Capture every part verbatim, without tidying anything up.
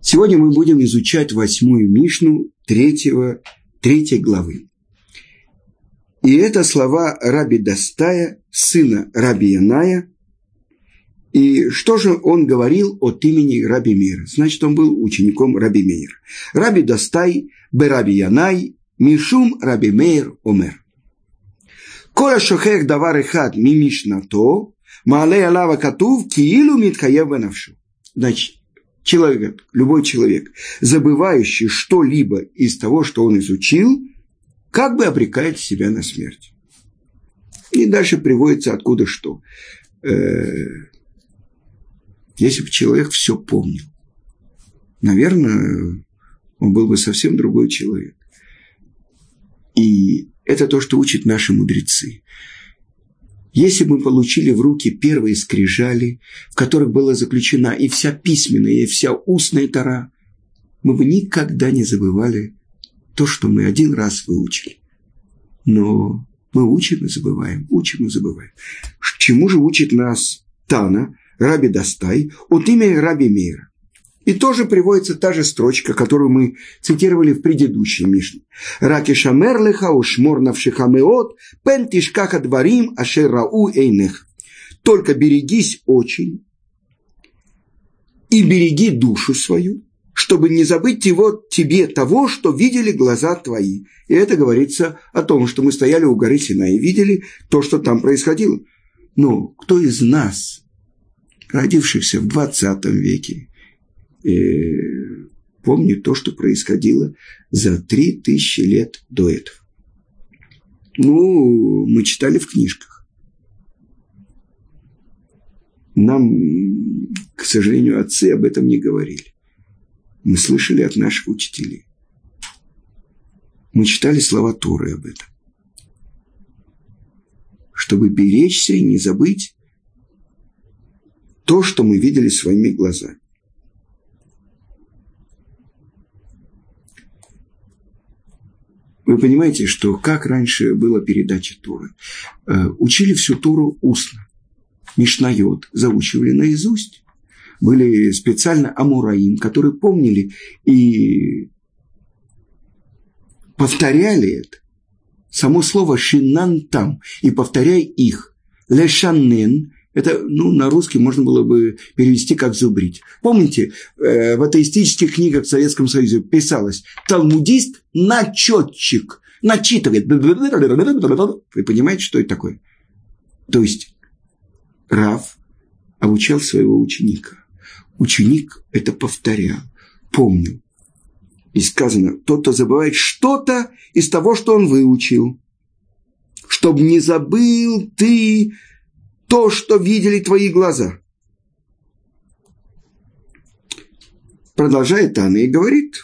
Сегодня мы будем изучать восьмую Мишну третьего, третьей главы. И это слова Раби Дастая, сына Раби Яная. И что же он говорил от имени Раби Меира? Значит, он был учеником Раби Меира. Раби Дастай бе Раби Янай мишум Раби Меир омер. Кола шохех давар эхад ми мишнато маалей алава катув киилу митхаев бенавшу. Значит, человек, любой человек, забывающий что-либо из того, что он изучил, как бы обрекает себя на смерть. И дальше приводится откуда что. Если бы человек все помнил, наверное, он был бы совсем другой человек. И это то, что учат наши мудрецы. Если бы мы получили в руки первые скрижали, в которых была заключена и вся письменная, и вся устная Тора, мы бы никогда не забывали то, что мы один раз выучили. Но мы учим и забываем, учим и забываем. Чему же учит нас Тана, Раби Дастай, от имени Раби Меира? И тоже приводится та же строчка, которую мы цитировали в предыдущей Мишне. «Раки шамер леха ушмор навшиха меот, пен тишкаха дварим ашер рау эйнех». Только берегись очень и береги душу свою, чтобы не забыть его, тебе того, что видели глаза твои. И это говорится о том, что мы стояли у горы Синай и видели то, что там происходило. Но кто из нас, родившихся в двадцатом веке, помнит то, что происходило за три тысячи лет до этого? Ну, мы читали в книжках. Нам, к сожалению, отцы об этом не говорили. Мы слышали от наших учителей. Мы читали слова Торы об этом. Чтобы беречься и не забыть то, что мы видели своими глазами. Вы понимаете, что как раньше была передача Торы? Э, учили всю Тору устно. Мишнайот заучивали наизусть. Были специально амураим, которые помнили и повторяли это. Само слово «шинан там» и повторяй их. «Лешаннен» – это, ну, на русский можно было бы перевести как «зубрить». Помните, э, в атеистических книгах в Советском Союзе писалось «талмудист – начетчик», начитывает. Вы понимаете, что это такое? То есть Рав обучал своего ученика. Ученик это повторял, помнил. И сказано, тот, кто забывает что-то из того, что он выучил, чтобы не забыл ты то, что видели твои глаза. Продолжает Тана и говорит,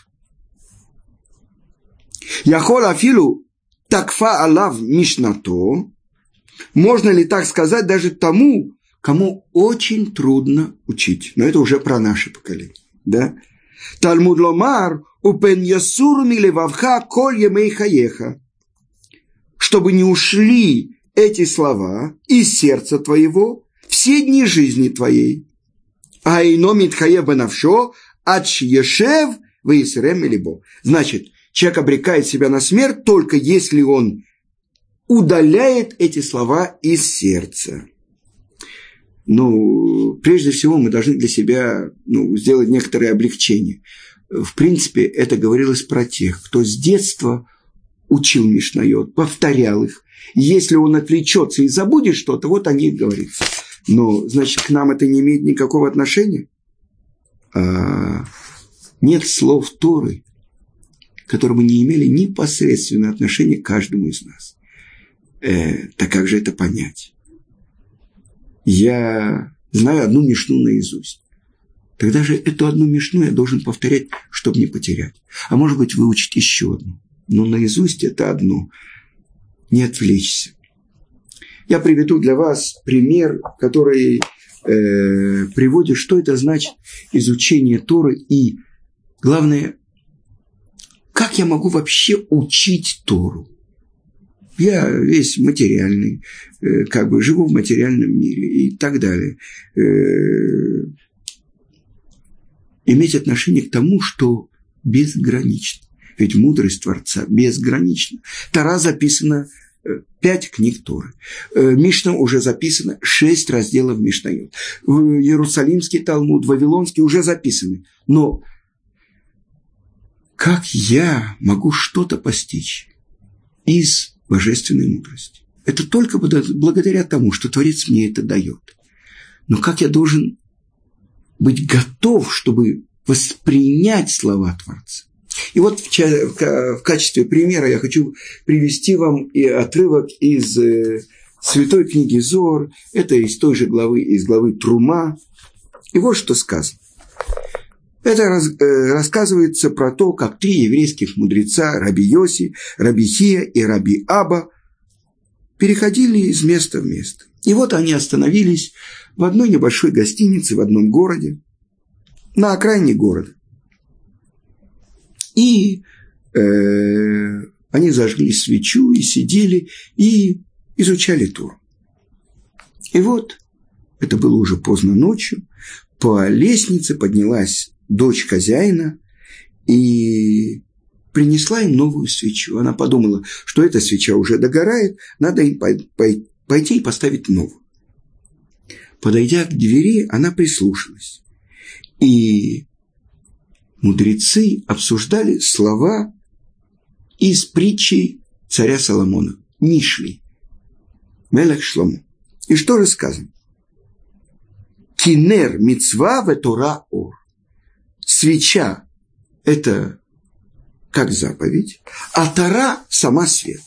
Яхол афилу такфа алав мишнато, можно ли так сказать даже тому, кому очень трудно учить. Но это уже про наше поколение. Да? Талмуд ломар упен ясуру милевавха коль емей хаеха. Чтобы не ушли эти слова из сердца твоего все дни жизни твоей. А ино митхаев бенавшо ач ешев вейсрем милибо. Значит, человек обрекает себя на смерть только если он удаляет эти слова из сердца. Ну, прежде всего, мы должны для себя, ну, сделать некоторое облегчение. В принципе, это говорилось про тех, кто с детства учил Мишнайот, повторял их. Если он отвлечется и забудет что-то, вот о них говорится. Но, значит, к нам это не имеет никакого отношения. А нет слов Торы, которые бы не имели непосредственное отношение к каждому из нас. Э, так как же это понять? Я знаю одну мишну наизусть. Тогда же эту одну мишну я должен повторять, чтобы не потерять. А может быть, выучить еще одну. Но наизусть это одно. Не отвлечься. Я приведу для вас пример, который э, приводит, что это значит изучение Торы. И главное, как я могу вообще учить Тору? Я весь материальный, как бы живу в материальном мире и так далее. иметь отношение к тому, что безгранично. Ведь мудрость Творца безгранична. Тора записана пять книг Торы. Мишна уже записано шесть разделов Мишнайот. Иерусалимский Талмуд, Вавилонский уже записаны. Но как я могу что-то постичь из божественной мудрости? Это только благодаря тому, что Творец мне это дает. Но как я должен быть готов, чтобы воспринять слова Творца? И вот в качестве примера я хочу привести вам и отрывок из святой книги Зоар. Это из той же главы, из главы Трума. И вот что сказано. Это рассказывается про то, как три еврейских мудреца, Раби Йоси, Раби Хия и Раби Аба, переходили из места в место. И вот они остановились в одной небольшой гостинице в одном городе, на окраине города. И э, они зажгли свечу и сидели, и изучали Тору. И вот, это было уже поздно ночью, по лестнице поднялась дочь хозяина и принесла им новую свечу. Она подумала, что эта свеча уже догорает, надо им пойти и поставить новую. Подойдя к двери, она прислушалась. И мудрецы обсуждали слова из притчи царя Соломона, Мишли, Мелех Шломо. И что же сказано? Кинер мицва ве Тора ор. Свеча – это как заповедь, а Тора – сама свет.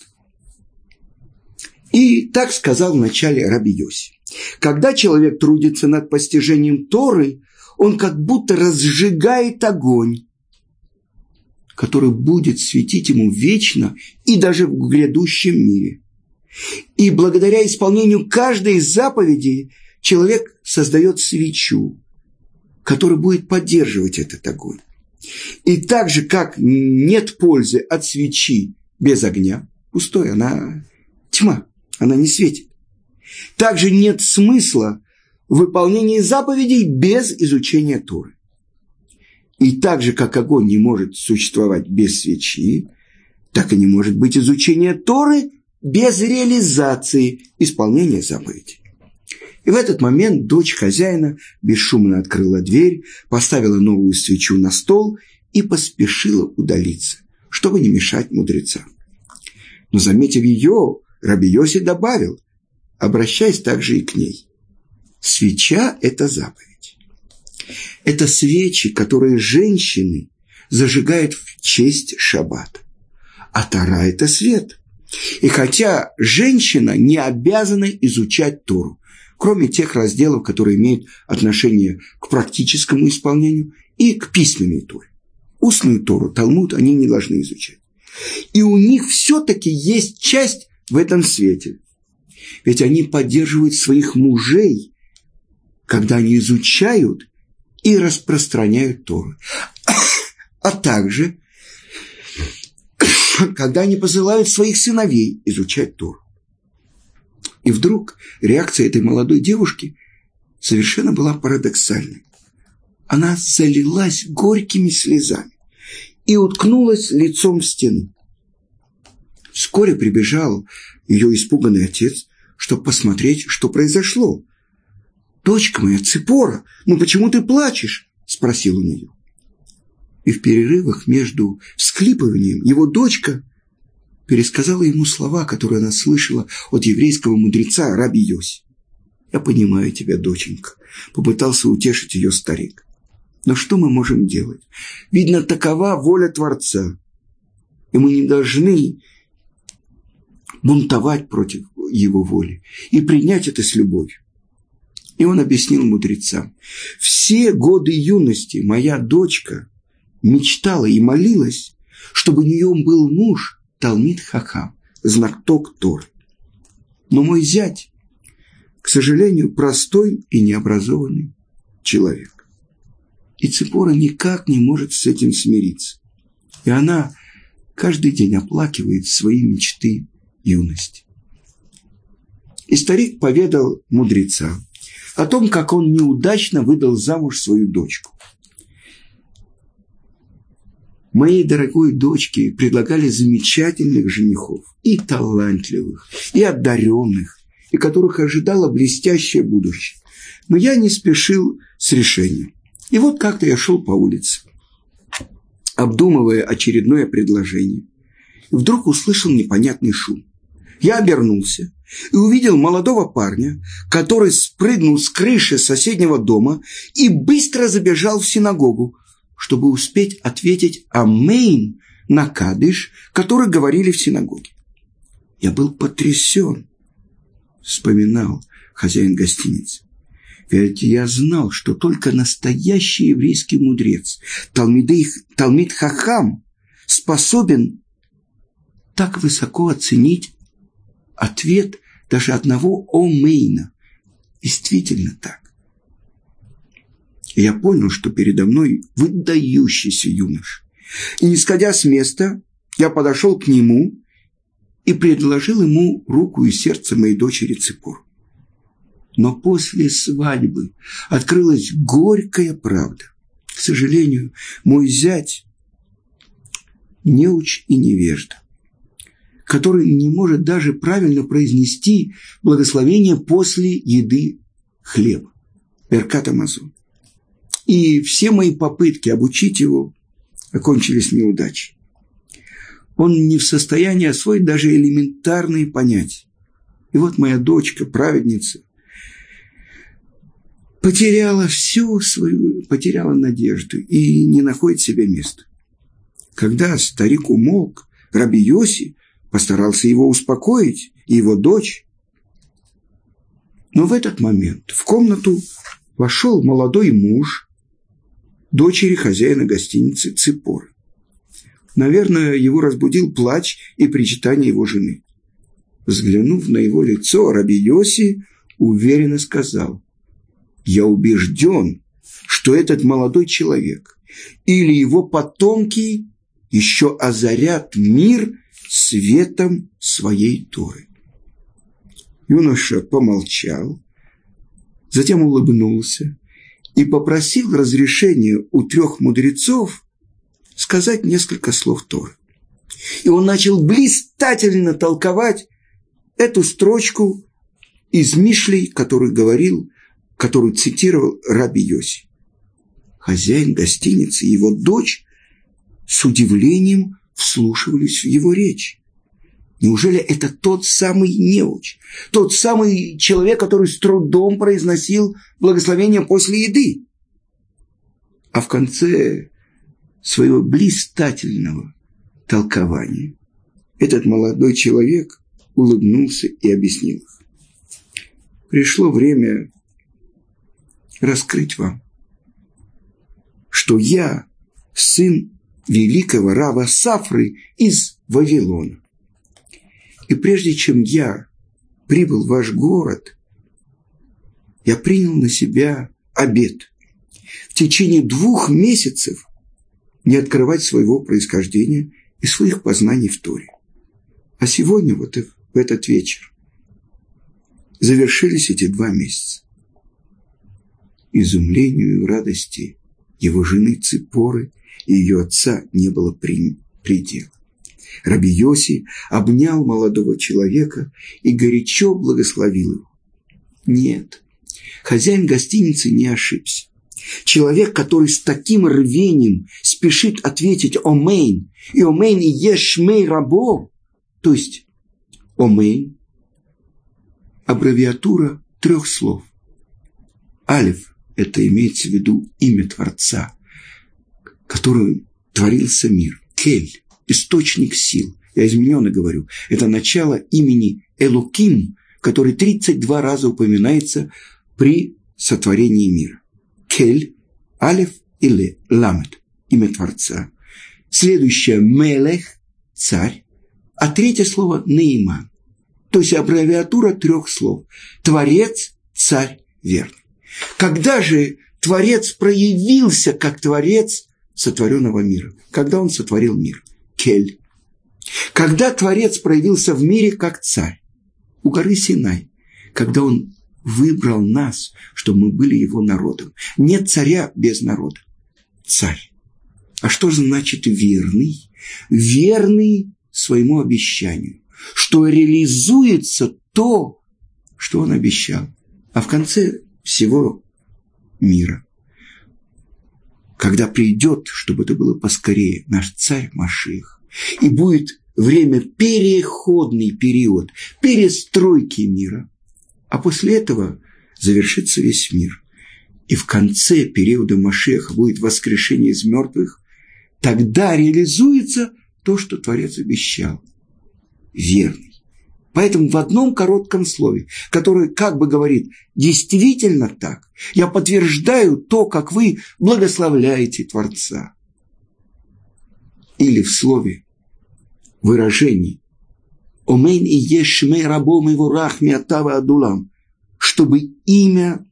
И так сказал вначале Раби Йоси. Когда человек трудится над постижением Торы, он как будто разжигает огонь, который будет светить ему вечно и даже в грядущем мире. И благодаря исполнению каждой из заповедей человек создает свечу, которая будет поддерживать этот огонь. И так же, как нет пользы от свечи без огня, пустой, она тьма, она не светит. Также нет смысла в выполнении заповедей без изучения Торы. И так же, как огонь не может существовать без свечи, так и не может быть изучения Торы без реализации исполнения заповедей. И в этот момент дочь хозяина бесшумно открыла дверь, поставила новую свечу на стол и поспешила удалиться, чтобы не мешать мудрецам. Но, заметив ее, Раби Йоси добавил, обращаясь также и к ней: свеча – это заповедь. Это свечи, которые женщины зажигают в честь шаббата. А Тора – это свет. И хотя женщина не обязана изучать Тору, кроме тех разделов, которые имеют отношение к практическому исполнению и к письменной Торе. Устную Тору, Талмуд они не должны изучать. И у них все-таки есть часть в этом свете. Ведь они поддерживают своих мужей, когда они изучают и распространяют Тору. А также, когда они посылают своих сыновей изучать Тору. И вдруг реакция этой молодой девушки совершенно была парадоксальной. Она залилась горькими слезами и уткнулась лицом в стену. Вскоре прибежал ее испуганный отец, чтобы посмотреть, что произошло. «Дочка моя, Ципора, ну почему ты плачешь?» – спросил он ее. И в перерывах между всхлипыванием его дочка пересказала ему слова, которые она слышала от еврейского мудреца Раби Йоси. «Я понимаю тебя, доченька», – попытался утешить ее старик. «Но что мы можем делать? Видно, такова воля Творца, и мы не должны бунтовать против его воли и принять это с любовью». И он объяснил мудрецам: все годы юности моя дочка мечтала и молилась, чтобы у нее был муж Талмид Хахам, знаток Торы. Но мой зять, к сожалению, простой и необразованный человек. И Ципора никак не может с этим смириться. И она каждый день оплакивает свои мечты юности. И старик поведал мудрецам о том, как он неудачно выдал замуж свою дочку. Моей дорогой дочке предлагали замечательных женихов, и талантливых, и одаренных, и которых ожидало блестящее будущее. Но я не спешил с решением. И вот как-то я шел по улице, обдумывая очередное предложение, и вдруг услышал непонятный шум. Я обернулся и увидел молодого парня, который спрыгнул с крыши соседнего дома и быстро забежал в синагогу, чтобы успеть ответить «Амейн» на кадыш, который говорили в синагоге. Я был потрясен, вспоминал хозяин гостиницы. Ведь я знал, что только настоящий еврейский мудрец, Талмидей, Талмид Хахам, способен так высоко оценить ответ даже одного Омейна. Действительно так. И я понял, что передо мной выдающийся юноша. И, не сходя с места, я подошел к нему и предложил ему руку и сердце моей дочери Ципор. Но после свадьбы открылась горькая правда. К сожалению, мой зять неуч и невежда, который не может даже правильно произнести благословение после еды хлеба. Беркат Амазон. И все мои попытки обучить его окончились неудачей. Он не в состоянии освоить даже элементарные понятия. И вот моя дочка, праведница, потеряла всю свою, потеряла надежду и не находит себе места. Когда старик умолк, Раби Йоси постарался его успокоить, и его дочь. Но в этот момент в комнату вошел молодой муж дочери хозяина гостиницы Ципоры. Наверное, его разбудил плач и причитание его жены. Взглянув на его лицо, Раби Йоси уверенно сказал: «Я убежден, что этот молодой человек или его потомки еще озарят мир светом своей Торы». Юноша помолчал, затем улыбнулся и попросил разрешения у трех мудрецов сказать несколько слов Торы. И он начал блистательно толковать эту строчку из Мишлей, которую говорил, которую цитировал Раби Йоси. Хозяин гостиницы и его дочь с удивлением вслушивались в его речь. Неужели это тот самый неуч, тот самый человек, который с трудом произносил благословение после еды? А в конце своего блистательного толкования этот молодой человек улыбнулся и объяснил их: пришло время раскрыть вам, что я сын великого рава Сафры из Вавилона. И прежде чем я прибыл в ваш город, я принял на себя обет в течение двух месяцев не открывать своего происхождения и своих познаний в Торе. А сегодня, вот в этот вечер, завершились эти два месяца. Изумлению и радости его жены Ципоры и ее отца не было предела. Раби Йоси обнял молодого человека и горячо благословил его. Нет, хозяин гостиницы не ошибся. Человек, который с таким рвением спешит ответить «Омейн», и «Омейн» и «Ешмей рабо», то есть «Омейн» – аббревиатура трех слов. Алиф – это имеется в виду имя Творца, которым творился мир. Кель – источник сил. Я измененно говорю. Это начало имени Элоким, который тридцать два раза упоминается при сотворении мира. Кель, Алеф или Ламет – имя Творца. Следующее – Мелех – царь. А третье слово – Нейман. То есть аббревиатура трех слов. Творец, царь, верный. Когда же Творец проявился как Творец сотворенного мира? Когда он сотворил мир? Кель. Когда Творец проявился в мире как царь? У горы Синай. Когда он выбрал нас, чтобы мы были его народом. Нет царя без народа. Царь. А что значит верный? Верный своему обещанию, что реализуется то, что он обещал. А в конце всего мира, когда придет, чтобы это было поскорее, наш царь Машиах, и будет время переходный период, перестройки мира, а после этого завершится весь мир. И в конце периода Машиаха будет воскрешение из мертвых, тогда реализуется то, что Творец обещал. Верный. Поэтому в одном коротком слове, которое как бы говорит, действительно так, я подтверждаю то, как вы благословляете Творца. Или в слове, выражении, «Омейн и ешмей рабом его рахми атава адулам», чтобы имя,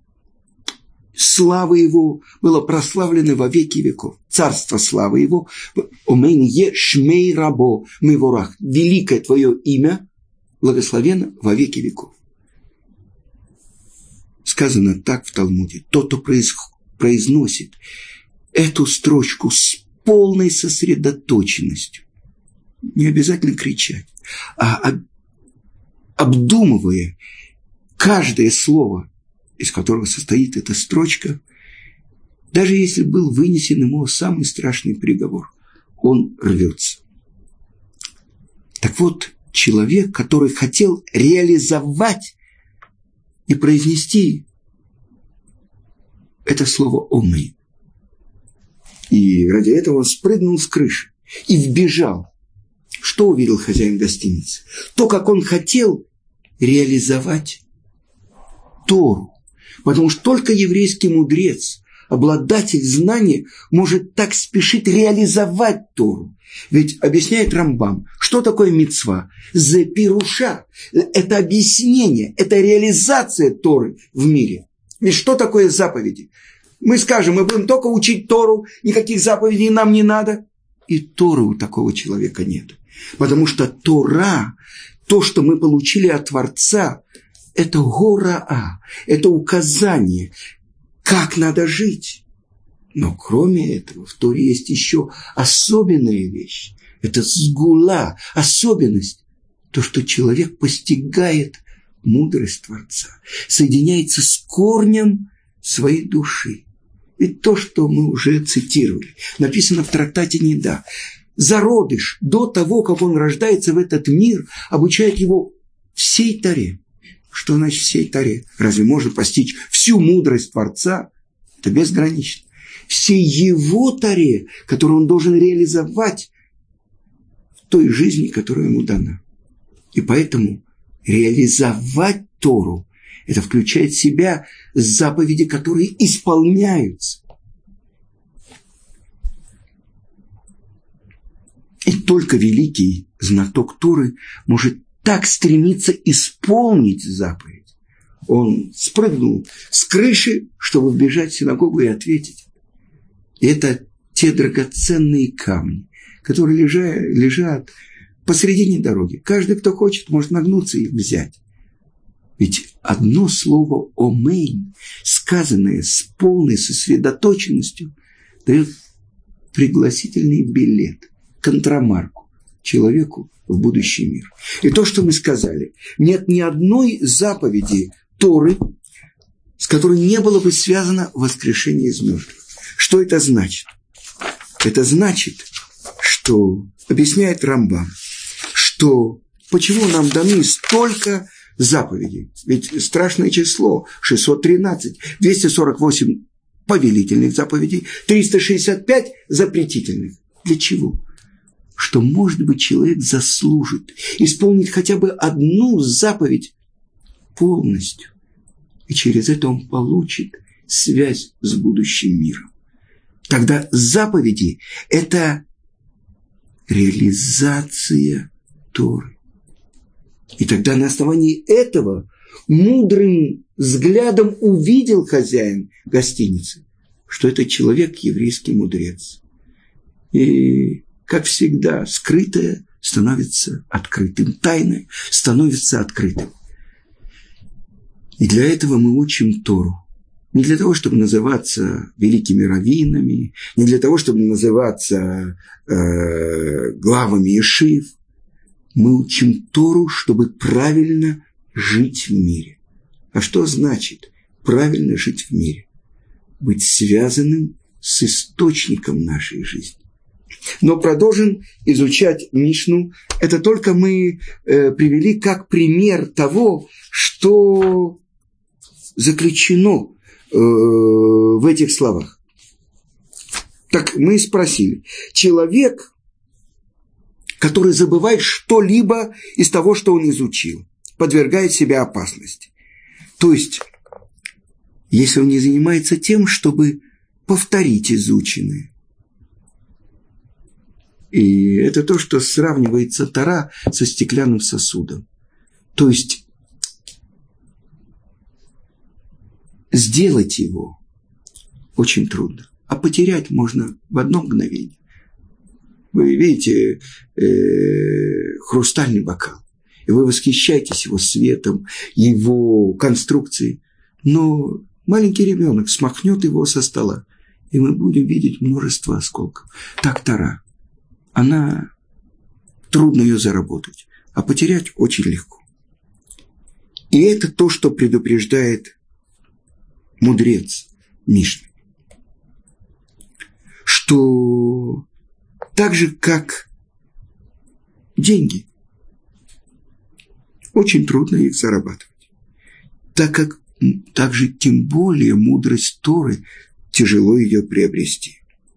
слава его было прославлено во веки веков. Царство славы его, «Омейн ешмей рабо его рах», великое твое имя, благословенно во веки веков. Сказано так в Талмуде. Тот, кто произносит эту строчку с полной сосредоточенностью, не обязательно кричать, а обдумывая каждое слово, из которого состоит эта строчка, даже если был вынесен ему самый страшный приговор, он рвется. Так вот, человек, который хотел реализовать и произнести это слово «омей». И ради этого он спрыгнул с крыши и вбежал. Что увидел хозяин гостиницы? То, как он хотел реализовать Тору. Потому что только еврейский мудрец, обладатель знания, может так спешить реализовать Тору. Ведь объясняет Рамбам, что такое мицва? Зе пируша. Это объяснение, это реализация Торы в мире. Ведь что такое заповеди? Мы скажем, мы будем только учить Тору, никаких заповедей нам не надо. И Торы у такого человека нет. Потому что Тора, то, что мы получили от Творца, это гораа, это указание, как надо жить. Но кроме этого, в Торе есть еще особенная вещь. Это сгула, особенность. То, что человек постигает мудрость Творца, соединяется с корнем своей души. Ведь то, что мы уже цитировали, написано в трактате Нида. Зародыш, до того, как он рождается в этот мир, обучает его всей Торе. Что значит всей Торе? Разве можно постичь всю мудрость Творца? Это безгранично. Всей его Торе, которую он должен реализовать в той жизни, которая ему дана. И поэтому реализовать Тору – это включает в себя заповеди, которые исполняются. И только великий знаток Торы может так стремиться исполнить заповедь. Он спрыгнул с крыши, чтобы вбежать в синагогу и ответить. И это те драгоценные камни, которые лежат, лежат посредине дороги. Каждый, кто хочет, может нагнуться и их взять. Ведь одно слово «омейн», сказанное с полной сосредоточенностью, дает пригласительный билет, контрамарку человеку в будущий мир. И то, что мы сказали, нет ни одной заповеди Торы, с которой не было бы связано воскрешение из мертвых. Что это значит? Это значит, что, объясняет Рамбам, что почему нам даны столько заповедей? Ведь страшное число шестьсот тринадцать, двести сорок восемь повелительных заповедей, триста шестьдесят пять запретительных. Для чего? Что, может быть, человек заслужит исполнить хотя бы одну заповедь полностью. И через это он получит связь с будущим миром. Тогда заповеди – это реализация Торы. И тогда на основании этого мудрым взглядом увидел хозяин гостиницы, что этот человек еврейский мудрец. И, как всегда, скрытое становится открытым, тайное становится открытым. И для этого мы учим Тору. не для того, чтобы называться великими раввинами, не для того, чтобы называться э, главами ешив. Мы учим Тору, чтобы правильно жить в мире. А что значит правильно жить в мире? Быть связанным с источником нашей жизни. Но продолжим изучать Мишну. Это только мы э, привели как пример того, что заключено э, в этих словах. Так мы спросили. Человек, который забывает что-либо из того, что он изучил, подвергает себя опасности. То есть, если он не занимается тем, чтобы повторить изученное. И это то, что сравнивается Тора со стеклянным сосудом. То есть, сделать его очень трудно, а потерять можно в одно мгновение. Вы видите э, хрустальный бокал, и вы восхищаетесь его светом, его конструкцией, но маленький ребенок смахнет его со стола, и мы будем видеть множество осколков. Так Тора. Она, трудно ее заработать, а потерять очень легко. И это то, что предупреждает мудрец Мишны. Что так же, как деньги, очень трудно их зарабатывать. Так как также тем более мудрость Торы тяжело ее приобрести.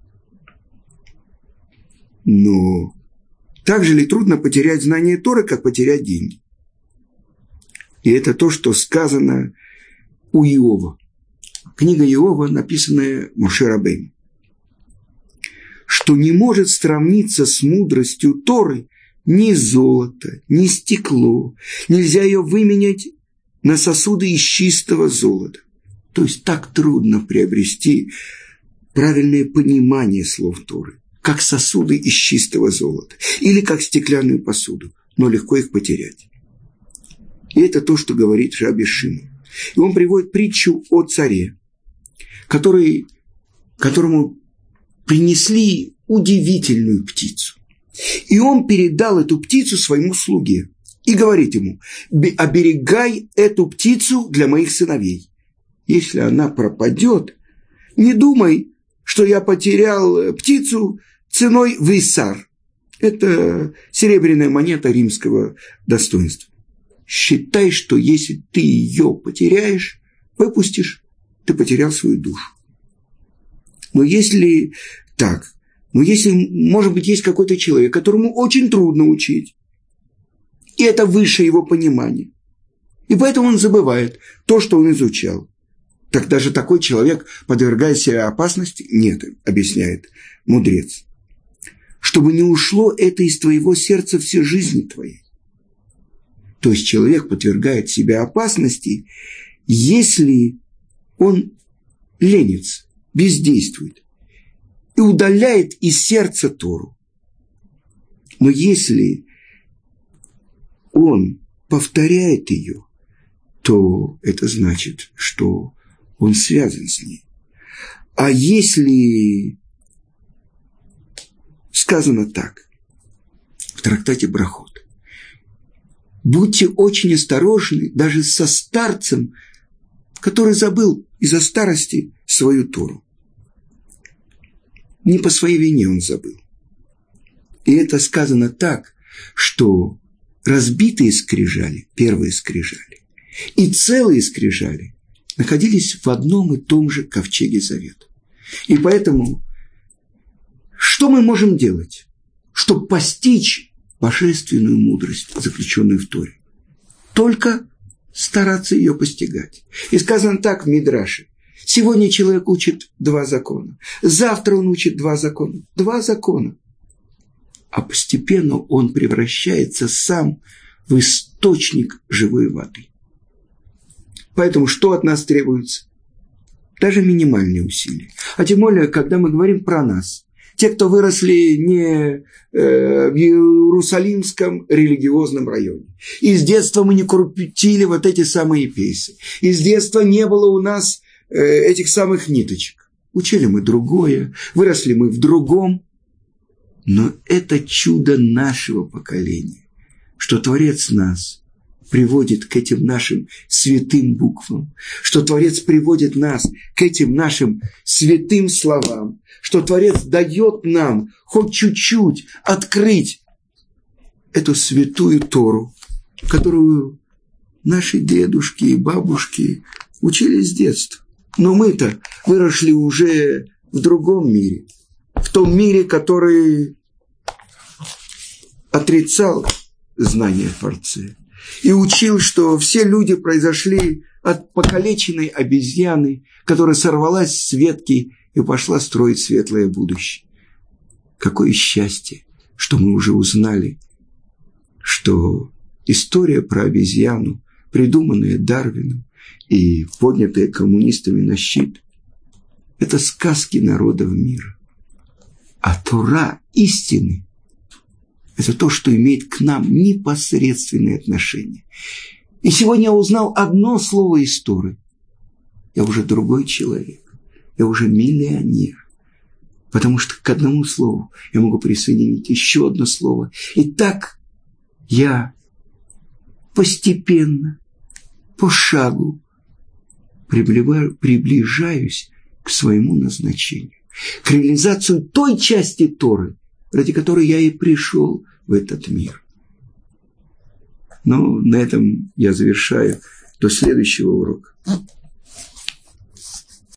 Но так же ли трудно потерять знание Торы, как потерять деньги? И это то, что сказано у Иова. Книга Иова, написанная Моше Рабейну. Что не может сравниться с мудростью Торы ни золото, ни стекло. Нельзя ее выменять на сосуды из чистого золота. То есть так трудно приобрести правильное понимание слов Торы, как сосуды из чистого золота, или как стеклянную посуду, но легко их потерять. И это то, что говорит Раби Шимон. И он приводит притчу о царе, который, которому принесли удивительную птицу. И он передал эту птицу своему слуге и говорит ему: оберегай эту птицу для моих сыновей. Если она пропадет, не думай, что я потерял птицу ценой в Исар. Это серебряная монета римского достоинства. Считай, что если ты ее потеряешь, выпустишь, ты потерял свою душу. Но если так, но если, может быть, есть какой-то человек, которому очень трудно учить, и это выше его понимания, и поэтому он забывает то, что он изучал, так даже такой человек подвергает себя опасности? Нет, объясняет мудрец. Чтобы не ушло это из твоего сердца всей жизни твоей. То есть человек подвергает себя опасности, если он ленится, бездействует и удаляет из сердца Тору. Но если он повторяет ее, то это значит, что он связан с ней. А если сказано так в трактате Брахот: будьте очень осторожны даже со старцем, который забыл из-за старости свою Тору. Не по своей вине он забыл. И это сказано так, что разбитые скрижали, первые скрижали, и целые скрижали находились в одном и том же ковчеге завета. И поэтому что мы можем делать, чтобы постичь божественную мудрость, заключенную в Торе? Только стараться ее постигать. И сказано так в Мидраше: сегодня человек учит два закона, завтра он учит два закона, два закона. А постепенно он превращается сам в источник живой воды. Поэтому что от нас требуется? Даже минимальные усилия. А тем более, когда мы говорим про нас. Те, кто выросли не э, в Иерусалимском религиозном районе. И с детства мы не крутили вот эти самые песни. И с детства не было у нас э, этих самых ниточек. Учили мы другое, выросли мы в другом. Но это чудо нашего поколения, что Творец нас приводит к этим нашим святым буквам, что Творец приводит нас к этим нашим святым словам, что Творец дает нам хоть чуть-чуть открыть эту святую Тору, которую наши дедушки и бабушки учили с детства. Но мы-то выросли уже в другом мире, в том мире, который отрицал знание Творца и учил, что все люди произошли от покалеченной обезьяны, которая сорвалась с ветки и пошла строить светлое будущее. Какое счастье, что мы уже узнали, что история про обезьяну, придуманная Дарвином и поднятая коммунистами на щит, это сказки народов мира. А Тора истины – это то, что имеет к нам непосредственное отношение. И сегодня я узнал одно слово из Торы. Я уже другой человек. Я уже миллионер. Потому что к одному слову я могу присоединить еще одно слово. И так я постепенно, по шагу приближаюсь к своему назначению. К реализации той части Торы, ради которой я и пришел в этот мир. Но на этом я завершаю до следующего урока.